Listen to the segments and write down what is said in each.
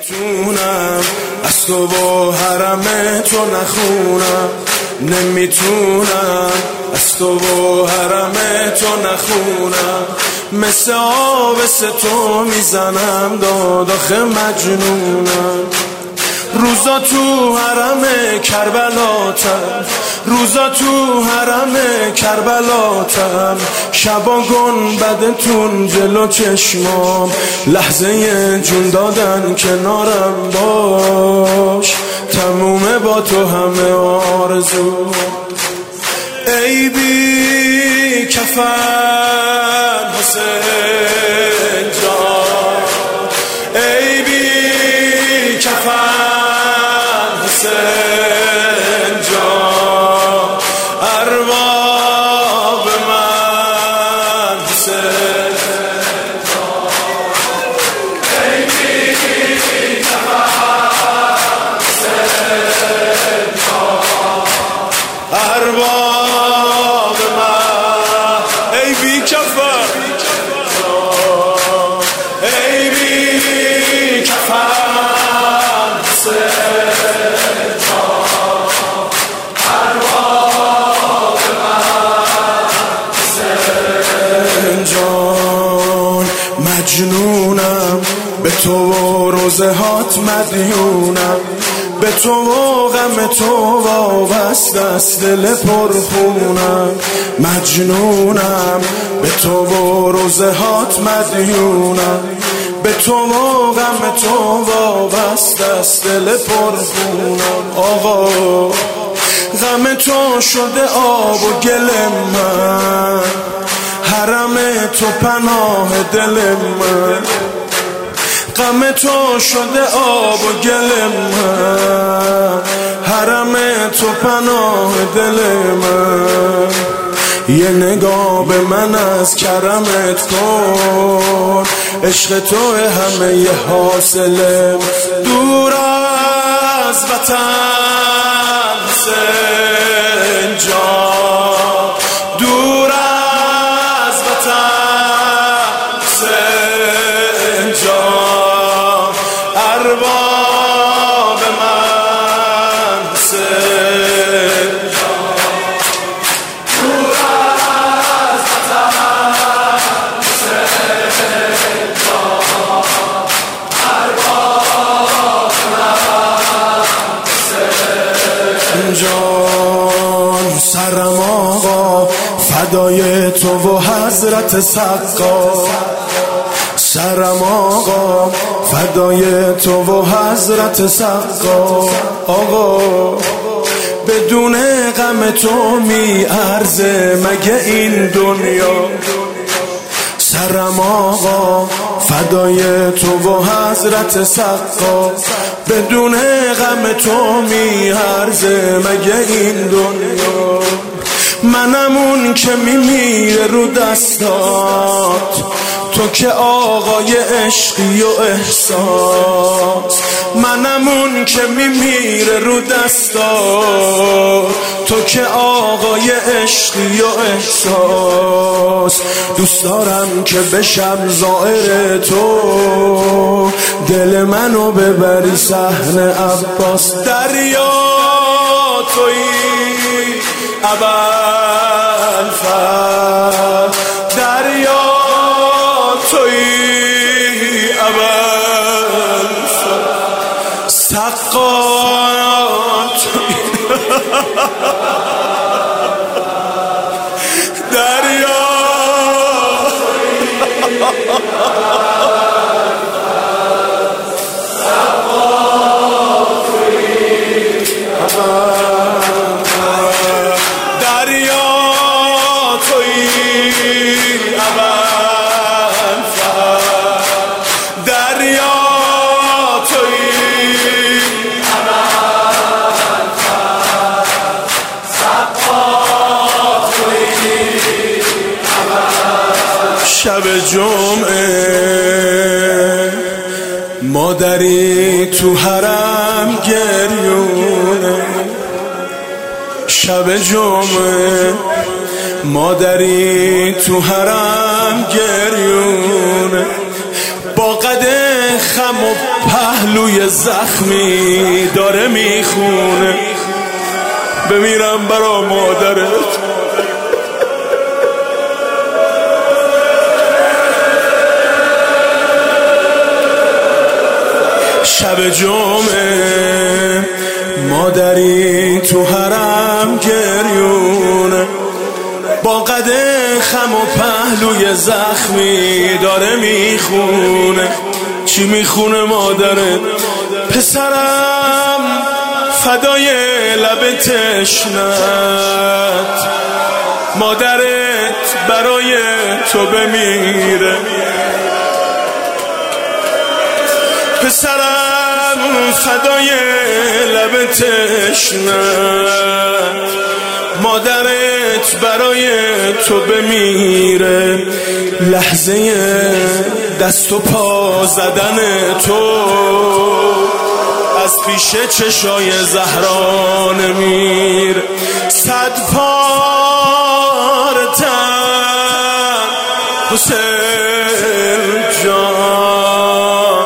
نمیتونم از تو و حرم تو نخونم، نمیتونم از تو و حرم تو نخونم. مثل آبس تو میزنم داد آخه مجنونم. روزا تو حرم کربلاتم، روزا تو حرم کربلاتم، شبا گنبدتون جلو چشمام، لحظه جون دادن کنارم باش، تمومه با تو همه آرزو. ای بی کفن حسین جان، ای بی کفن حسین جان، ارباب من حسین جان. ای بی کفن حسین جان، ارباب من. ای بی کفن جان، ای بی کفن حسین جان، ارباب من حسین جان. مجنونم به تو و روزه هات مدیونم، به تو و غم تو وابسته است دل پرخونم. مجنونم به تو و روزه هات مدیونم، به تو و غم تو وابسته است دل پرخونم. آقا غم تو شده آب و گل من، حرم تو پناه دل من. غم تو شده آب و گل من، حرم تو پناه دل من. یه نگاه به من از کرمت کن، عشق تو همه ی حاصله. دور از وطن حسین جان، دور از وطن حسین جان، ارباب من حسین جان. دور از وطن حسین جان، ارباب من حسین جان. سرم آقا فدای تو و حضرت سقا، سرم آقا فدای تو و حضرت سقا. آقا بدون غم تو می ارزه مگه این دنیا؟ سرم آقا فدای تو و حضرت سقا، بدون غم تو می ارزه مگه این دنیا؟ منم اون که میمیره رو دستات، تو که آقای عشقی و احساس. منم اون که میمیره رو دستات، تو که آقای عشقی و احساس. دوست دارم که بشم زائر تو، دل منو ببری صحن عباس. دریا تویی ابوالفضل، دریا تویی ابوالفضل، سقا تویی دریا شب جمعه مادری تو حرم گریونه، شب جمعه مادری تو حرم گریونه، با قد خم و پهلوی زخمی داره میخونه بمیرم برا مادرت. شب جمعه مادری تو حرم گریونه با قد خم و پهلوی زخمی داره میخونه. چی میخونه مادرت؟ پسرم فدای لب تشنت، مادرت برای تو بمیره. پسرم فدای لب تشنت، مادرت برای تو بمیره. لحظه دست و پا زدن تو از پیش چشای زهرا نمیره. 100 پاره تن حسین جان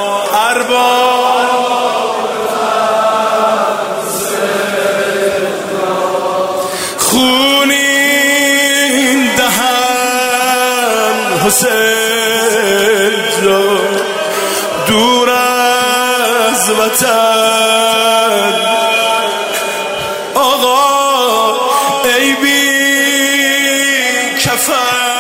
خونین دهن حسین جان دور از وطن. آقا ای بی کفن